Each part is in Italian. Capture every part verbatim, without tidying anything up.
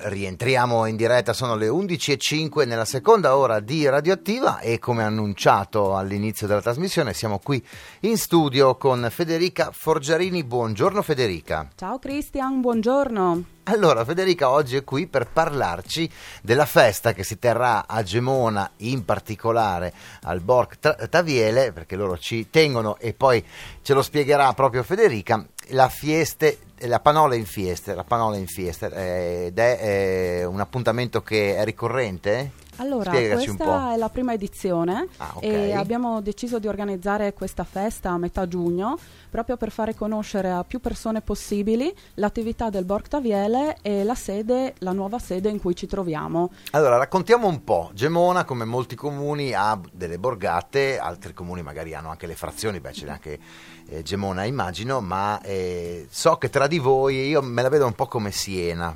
Rientriamo in diretta, sono le undici e cinque nella seconda ora di Radioattiva e come annunciato all'inizio della trasmissione siamo qui in studio con Federica Forgiarini. Buongiorno Federica. Ciao Cristian, buongiorno. Allora Federica oggi è qui per parlarci della festa che si terrà a Gemona, in particolare al Borg Taviele, perché loro ci tengono e poi ce lo spiegherà proprio Federica, la fieste, la Panola in Fieste, la Panola in Fieste eh, ed è eh, un appuntamento che è ricorrente? Allora, Spiegaci questa un po'. è la prima edizione ah, okay. e abbiamo deciso di organizzare questa festa a metà giugno proprio per fare conoscere a più persone possibili l'attività del Borg Taviele e la sede, la nuova sede in cui ci troviamo. Allora, raccontiamo un po'. Gemona, come molti comuni, ha delle borgate, altri comuni magari hanno anche le frazioni, beh c'è anche eh, Gemona immagino, ma eh, so che tra di voi, io me la vedo un po' come Siena.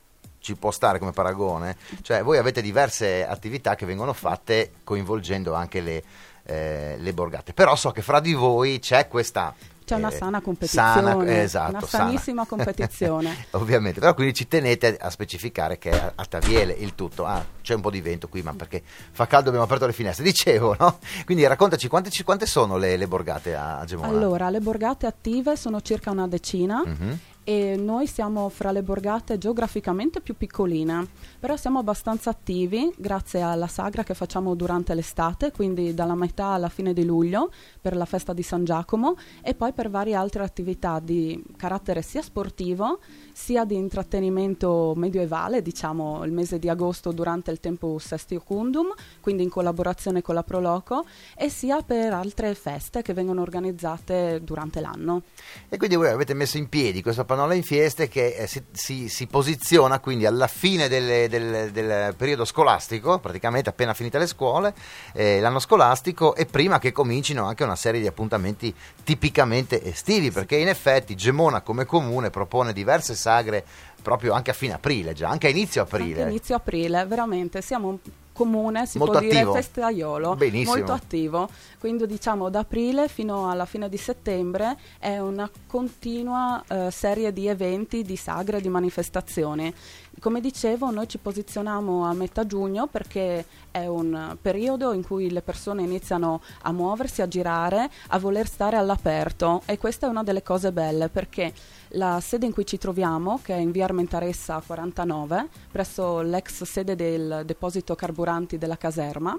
Ci può stare come paragone? Cioè voi avete diverse attività che vengono fatte coinvolgendo anche le, eh, le borgate, però so che fra di voi c'è questa c'è una eh, sana competizione, sana, esatto, una sanissima sana. competizione. Ovviamente, però quindi ci tenete a specificare che è a Taviele il tutto. Ah, c'è un po' di vento qui, ma perché fa caldo abbiamo aperto le finestre, dicevo, no? Quindi raccontaci quante, quante sono le, le borgate a Gemona? Allora, le borgate attive sono circa una decina. Mm-hmm. E noi siamo fra le borgate geograficamente più piccoline, però siamo abbastanza attivi grazie alla sagra che facciamo durante l'estate, quindi dalla metà alla fine di luglio per la festa di San Giacomo e poi per varie altre attività di carattere sia sportivo sia di intrattenimento medioevale, diciamo il mese di agosto durante il Tempus Estiocundum, quindi in collaborazione con la Proloco, e sia per altre feste che vengono organizzate durante l'anno. E quindi voi avete messo in piedi questa Panola in Fieste che eh, si, si, si posiziona quindi alla fine delle, del, del periodo scolastico, praticamente appena finite le scuole, eh, l'anno scolastico, e prima che comincino anche una serie di appuntamenti tipicamente estivi, perché in effetti Gemona come comune propone diverse sagre proprio anche a fine aprile, già anche a inizio aprile. Anche inizio aprile, veramente, siamo un comune, si molto può attivo. dire festaiolo, benissimo, molto attivo, quindi diciamo da aprile fino alla fine di settembre è una continua eh, serie di eventi, di sagre, di manifestazioni. Come dicevo, noi ci posizioniamo a metà giugno perché è un periodo in cui le persone iniziano a muoversi, a girare, a voler stare all'aperto, e questa è una delle cose belle perché la sede in cui ci troviamo, che è in via Armentaressa quarantanove, presso l'ex sede del deposito carburanti della caserma,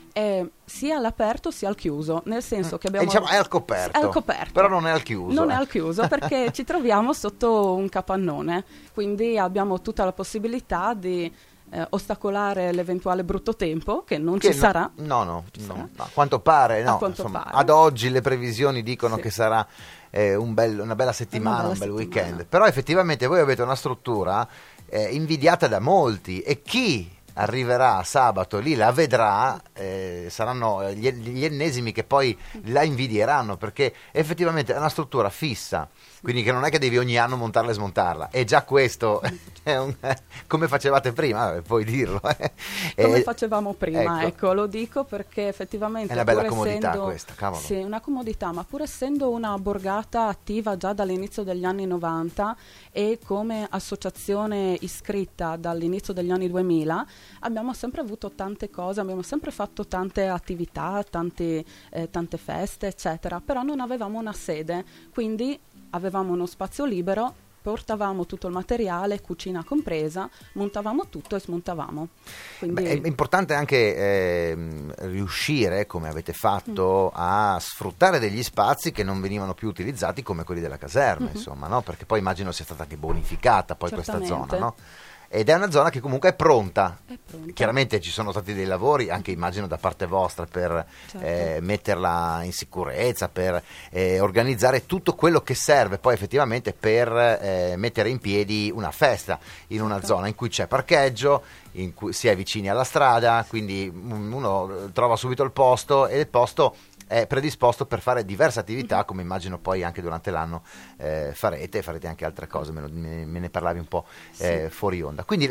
è sia all'aperto sia al chiuso, nel senso che abbiamo... E diciamo è al coperto, è al coperto, però non è al chiuso. Non eh. è al chiuso perché ci troviamo sotto un capannone, quindi abbiamo tutta la possibilità di eh, ostacolare l'eventuale brutto tempo, che non che ci no, sarà. No, no, Ci no, sarà. no, a quanto pare, no. A quanto Insomma, pare. ad oggi le previsioni dicono sì. che sarà eh, un bel, una bella settimana, una bella un bel settimana. weekend. Però effettivamente voi avete una struttura eh, invidiata da molti, e chi arriverà sabato lì la vedrà, eh, saranno gli, gli ennesimi che poi la invidieranno, perché effettivamente è una struttura fissa, quindi che non è che devi ogni anno montarla e smontarla, e già questo è un, come facevate prima, eh, puoi dirlo eh. Come eh, facevamo prima, ecco. ecco, lo dico perché effettivamente è una bella pur comodità essendo, questa, cavolo. Sì, una comodità, ma pur essendo una borgata attiva già dall'inizio degli anni novanta e come associazione iscritta dall'inizio degli anni duemila, abbiamo sempre avuto tante cose, abbiamo sempre fatto tante attività, tante, eh, tante feste, eccetera, però non avevamo una sede, quindi avevamo uno spazio libero, portavamo tutto il materiale, cucina compresa, montavamo tutto e smontavamo. Quindi... Beh, è importante anche eh, riuscire, come avete fatto, mm. a sfruttare degli spazi che non venivano più utilizzati come quelli della caserma, mm-hmm. insomma, no? Perché poi immagino sia stata anche bonificata poi questa zona, no? Ed è una zona che comunque è pronta. È pronta. Chiaramente ci sono stati dei lavori, anche immagino da parte vostra, per certo. eh, metterla in sicurezza, per eh, organizzare tutto quello che serve poi effettivamente per eh, mettere in piedi una festa in certo. una zona in cui c'è parcheggio, in cui si è vicini alla strada, quindi uno trova subito il posto, e il posto è predisposto per fare diverse attività, come immagino poi anche durante l'anno eh, farete, farete anche altre cose, me, lo, me, me ne parlavi un po' eh, sì. fuori onda. Quindi la,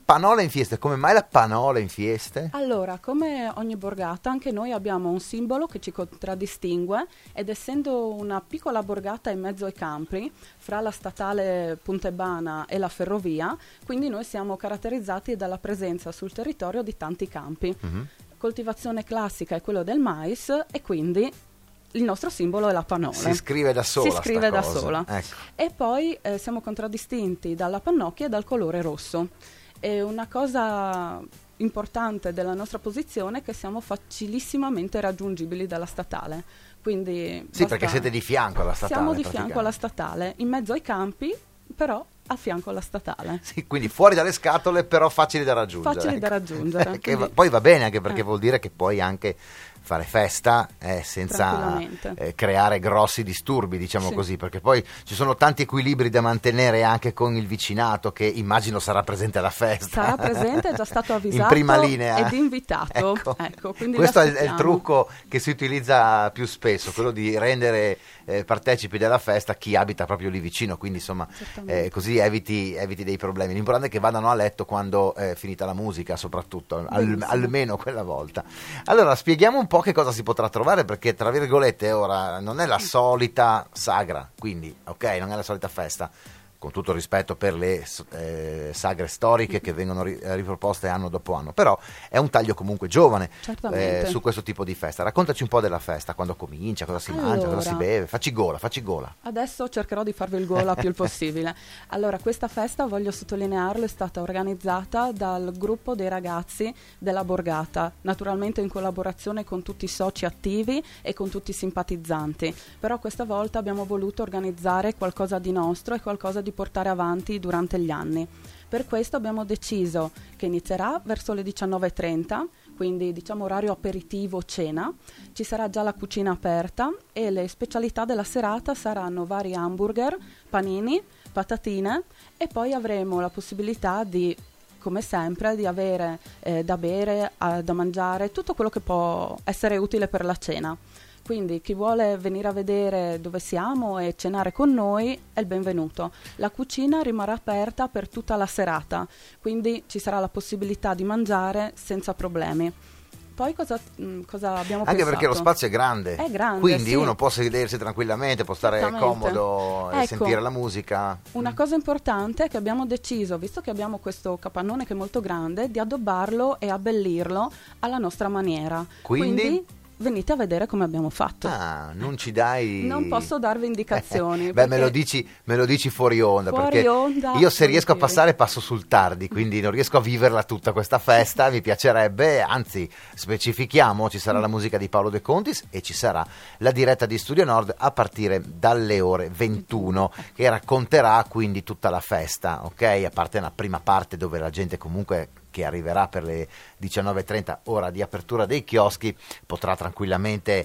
Panola in Fieste, come mai la Panola in Fieste? Allora, come ogni borgata, anche noi abbiamo un simbolo che ci contraddistingue ed essendo una piccola borgata in mezzo ai campi, fra la statale Pontebana e la ferrovia, quindi noi siamo caratterizzati dalla presenza sul territorio di tanti campi. Mm-hmm. Coltivazione classica è quello del mais e quindi il nostro simbolo è la panola. Si scrive da sola. Si scrive da cosa. sola. Ecco. E poi eh, siamo contraddistinti dalla pannocchia e dal colore rosso. E una cosa importante della nostra posizione è che siamo facilissimamente raggiungibili dalla statale. Quindi sì, perché siete di fianco alla statale. Siamo di fianco alla statale, in mezzo ai campi, però a fianco alla statale. Sì, quindi fuori dalle scatole, però facili da raggiungere. Facili da raggiungere. Che quindi, poi va bene, anche perché eh. vuol dire che puoi anche fare festa eh, senza eh, creare grossi disturbi, diciamo sì. così, perché poi ci sono tanti equilibri da mantenere anche con il vicinato che immagino sarà presente alla festa. Sarà presente, è già stato avvisato in prima linea ed invitato. Ecco. Ecco, questo è, è il trucco che si utilizza più spesso, quello di rendere eh, partecipi della festa chi abita proprio lì vicino, quindi insomma eh, così eviti, eviti dei problemi. L'importante è che vadano a letto quando è finita la musica, soprattutto al, almeno quella volta. Allora spieghiamo un po' che cosa si potrà trovare, perché tra virgolette ora non è la solita sagra, quindi ok, non è la solita festa, con tutto il rispetto per le eh, sagre storiche che vengono ri- riproposte anno dopo anno, però è un taglio comunque giovane eh, su questo tipo di festa. Raccontaci un po' della festa, quando comincia, cosa si allora, mangia, cosa si beve, facci gola, facci gola. Adesso cercherò di farvi il gola più il possibile. Allora, questa festa, voglio sottolinearlo, è stata organizzata dal gruppo dei ragazzi della borgata, naturalmente in collaborazione con tutti i soci attivi e con tutti i simpatizzanti, però questa volta abbiamo voluto organizzare qualcosa di nostro e qualcosa di portare avanti durante gli anni. Per questo abbiamo deciso che inizierà verso le diciannove e trenta, quindi diciamo orario aperitivo cena, ci sarà già la cucina aperta e le specialità della serata saranno vari hamburger, panini, patatine e poi avremo la possibilità di, come sempre, di avere eh, da bere, eh, da mangiare, tutto quello che può essere utile per la cena. Quindi chi vuole venire a vedere dove siamo e cenare con noi è il benvenuto. La cucina rimarrà aperta per tutta la serata, quindi ci sarà la possibilità di mangiare senza problemi. Poi cosa, mh, cosa abbiamo Anche pensato? perché lo spazio è grande, è grande quindi sì. uno può sedersi tranquillamente, può stare comodo e ecco, sentire la musica. Una cosa importante è che abbiamo deciso, visto che abbiamo questo capannone che è molto grande, di addobbarlo e abbellirlo alla nostra maniera. Quindi? quindi venite a vedere come abbiamo fatto. Ah, non ci dai... Non posso darvi indicazioni. Beh, me lo dici, me lo dici fuori onda, fuori perché onda, io se riesco a passare passo sul tardi, quindi non riesco a viverla tutta questa festa, mi piacerebbe, anzi, specifichiamo, ci sarà la musica di Paolo De Contis e ci sarà la diretta di Studio Nord a partire dalle ore ventuno, che racconterà quindi tutta la festa, ok? A parte una prima parte dove la gente comunque che arriverà per le diciannove e trenta, ora di apertura dei chioschi, potrà tranquillamente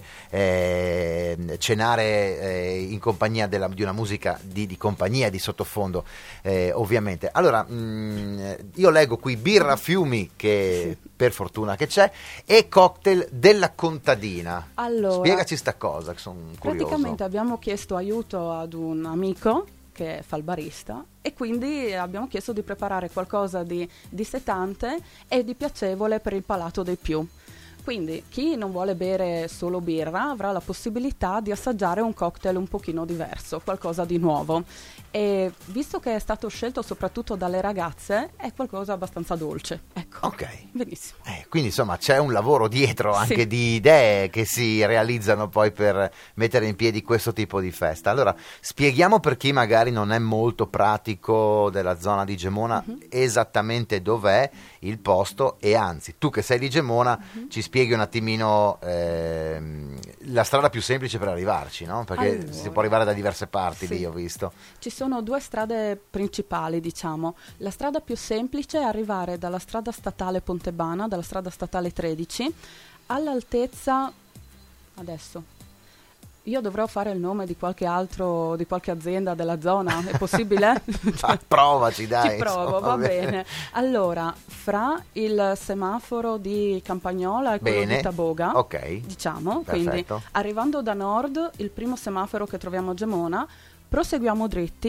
eh, cenare eh, in compagnia della, di una musica di, di compagnia, di sottofondo, eh, ovviamente. Allora, mh, io leggo qui birra Fiumi, che per fortuna che c'è, e cocktail della contadina. Allora, spiegaci sta cosa, che sono curioso. Praticamente abbiamo chiesto aiuto ad un amico che fa il barista e quindi abbiamo chiesto di preparare qualcosa di dissetante e di piacevole per il palato dei più. Quindi chi non vuole bere solo birra avrà la possibilità di assaggiare un cocktail un pochino diverso, qualcosa di nuovo. E visto che è stato scelto soprattutto dalle ragazze, è qualcosa abbastanza dolce. Ecco. Ok. Benissimo. Eh, quindi insomma c'è un lavoro dietro anche sì. di idee che si realizzano poi per mettere in piedi questo tipo di festa. Allora spieghiamo per chi magari non è molto pratico della zona di Gemona uh-huh. esattamente dov'è il posto, e anzi tu che sei di Gemona uh-huh. ci spieghi un attimino ehm, la strada più semplice per arrivarci, no? Perché allora, si può arrivare da diverse parti sì. lì, ho visto. Ci sono due strade principali, diciamo. La strada più semplice è arrivare dalla strada statale Pontebana, dalla strada statale tredici, all'altezza, adesso, io dovrò fare il nome di qualche altro, di qualche azienda della zona, è possibile? Ah, provaci, dai. Ci provo, insomma, va bene. bene. Allora, fra il semaforo di Campagnola e quello bene. di Taboga, ok, diciamo, perfetto. Quindi arrivando da nord, il primo semaforo che troviamo a Gemona, proseguiamo dritti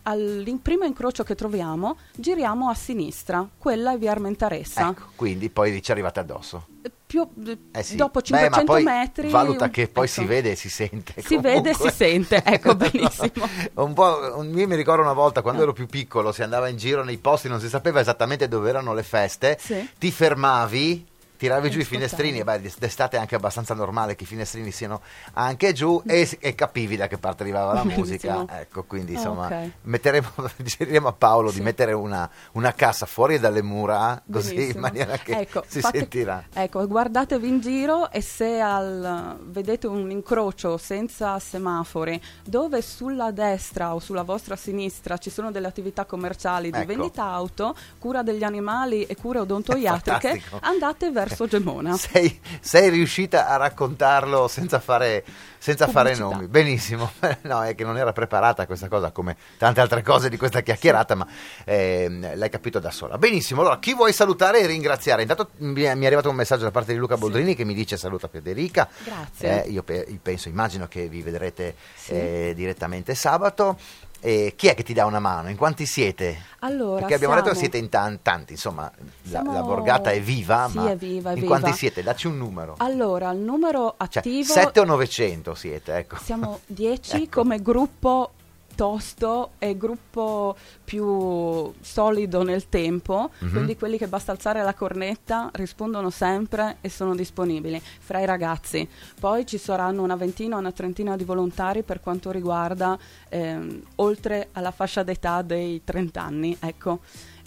al primo incrocio che troviamo giriamo a sinistra, quella è via Armentaressa. Ecco, quindi poi ci arrivate addosso. Più, eh sì. Dopo cinquecento Beh, ma poi metri valuta che poi ecco. si vede e si sente si comunque. vede e si sente, ecco, benissimo. un po', un, io mi ricordo una volta quando ero più piccolo, si andava in giro nei posti, non si sapeva esattamente dove erano le feste, sì. ti fermavi, tiravi E giù i ascoltavi. finestrini, e beh, d'estate è anche abbastanza normale che i finestrini siano anche giù, e, e capivi da che parte arrivava la Benissimo. musica, ecco, quindi insomma Okay. metteremo, diremo a Paolo Sì. di mettere una, una cassa fuori dalle mura, così Benissimo. in maniera che ecco, si fate, sentirà. Ecco, guardatevi in giro e se al, vedete un incrocio senza semafori dove sulla destra o sulla vostra sinistra ci sono delle attività commerciali di Ecco. vendita auto, cura degli animali e cure odontoiatriche, Fantastico. andate verso Gemona. Sei, sei riuscita a raccontarlo senza fare, senza fare Pubblicità. nomi. Benissimo. No, è che non era preparata questa cosa, come tante altre cose di questa chiacchierata, ma eh, l'hai capito da sola. Benissimo. Allora, chi vuoi salutare e ringraziare? Intanto mi è, mi è arrivato un messaggio da parte di Luca Boldrini Sì. che mi dice saluta Federica. Grazie. Eh, io pe- penso, immagino che vi vedrete Sì. eh, direttamente sabato. E chi è che ti dà una mano? In quanti siete? Allora, Perché abbiamo detto che siamo- siete in tan- tanti, insomma, la, Siamo- la borgata è viva, Sì, ma è viva, è in viva. quanti siete? Dacci un numero. Allora, il numero Cioè, attivo sette o novecento siete, ecco. siamo dieci Ecco. come gruppo tosto e gruppo più solido nel tempo, Mhm. quindi quelli che basta alzare la cornetta rispondono sempre e sono disponibili fra i ragazzi. Poi ci saranno una ventina o una trentina di volontari per quanto riguarda ehm, oltre alla fascia d'età dei trenta anni, ecco.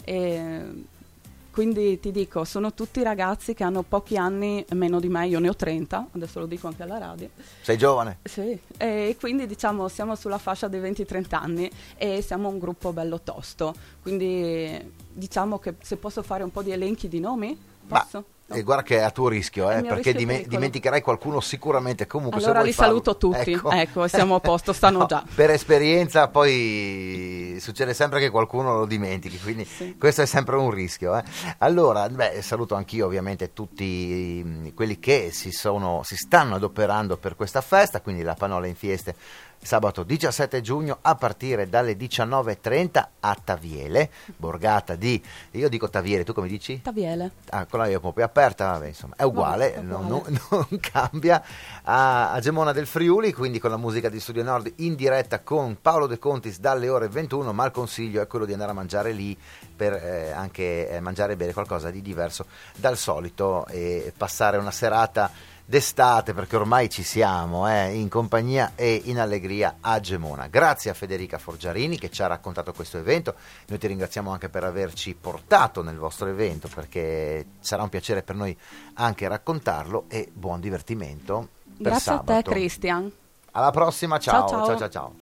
E quindi ti dico, sono tutti ragazzi che hanno pochi anni meno di me, io ne ho trenta, adesso lo dico anche alla radio. Sei giovane? Sì, e quindi diciamo siamo sulla fascia dei venti trenta anni e siamo un gruppo bello tosto, quindi diciamo che se posso fare un po' di elenchi di nomi, Ma posso? No? e guarda che è a tuo rischio, È eh, il mio perché rischio dime- pericolo. dimenticherai qualcuno sicuramente. Comunque, Allora se vuoi li farlo- saluto tutti, ecco, siamo a posto, stanno No, già. Per esperienza poi succede sempre che qualcuno lo dimentichi, quindi Sì. questo è sempre un rischio. eh. Allora, beh, saluto anch'io ovviamente tutti mm, quelli che si, sono, si stanno adoperando per questa festa, quindi la Panola in Fieste sabato diciassette giugno a partire dalle diciannove e trenta a Taviele, borgata di, io dico Taviele, tu come dici? Taviele. Ah, con la io un po' più aperta, vabbè, insomma, è uguale, Vabbè, è non, uguale. non- non cambia, a, a Gemona del Friuli, quindi con la musica di Studio Nord in diretta con Paolo De Contis dalle ore ventuno, ma il consiglio è quello di andare a mangiare lì per eh, anche eh, mangiare e bere qualcosa di diverso dal solito e passare una serata d'estate, perché ormai ci siamo, eh, in compagnia e in allegria a Gemona. Grazie a Federica Forgiarini che ci ha raccontato questo evento. Noi ti ringraziamo anche per averci portato nel vostro evento, perché sarà un piacere per noi anche raccontarlo, e buon divertimento per Grazie sabato. a te, Christian. Alla prossima, ciao Ciao, ciao. ciao ciao. ciao.